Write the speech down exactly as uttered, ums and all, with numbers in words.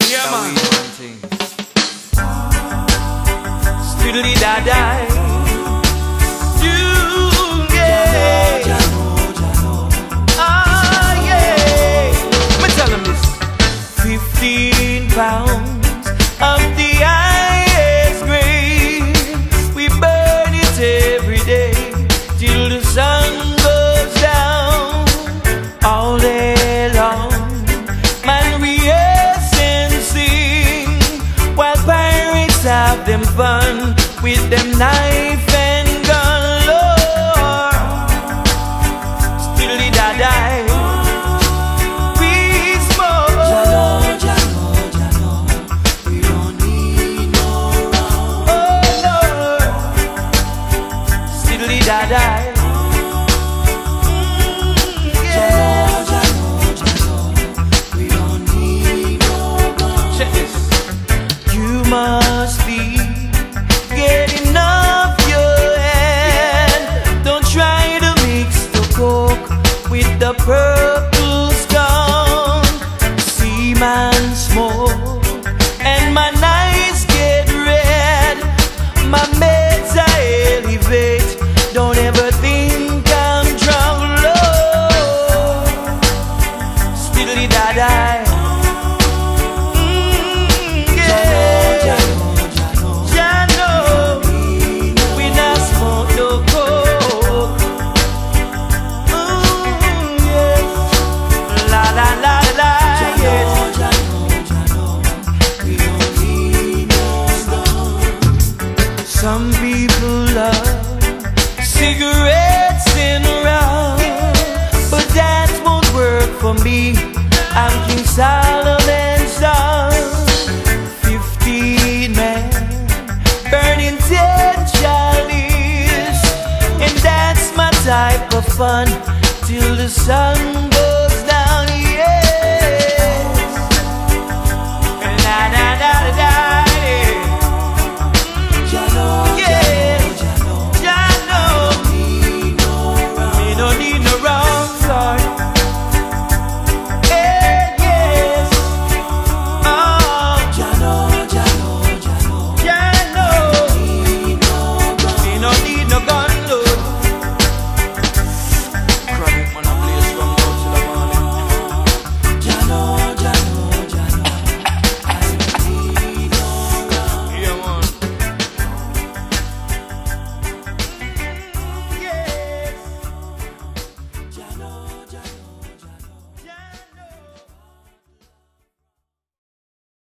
Yeah, That man. we one thing. Fiddly da da. You yeah. Ah yeah. Me tell them this. Fifteen pounds of the highest grade. We burn it every day till the sun goes down. All day long, man, we yes and sing while pirates have them fun with them knife and gun. Lord, still the da die. We smoke. Jano, Jano, Jano, we don't need no round. Oh Lord, still the da die. Jano, Jano, Jano, we don't need no round. Check this. You must be getting off your hand. Don't try to mix the coke with the purple scum. See man smoke and my eyes get red. My meds are elevate. Don't ever think I'm drunk, Lord. Still the da die. Some people love cigarettes and rum, but that won't work for me. I'm King Solomon's son. Fifteen men burning ten chalice, and that's my type of fun.